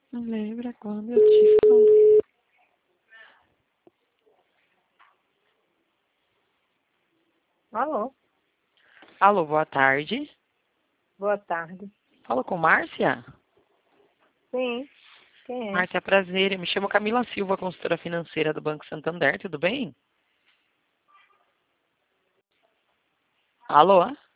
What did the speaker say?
Lembra quando eu te falei? Alô, Alô, boa tarde. boa tarde. Falo com Márcia? Sim, quem é? Márcia, prazer. Eu me chamo Camila Silva, consultora financeira do Banco Santander. Tudo bem? Alô?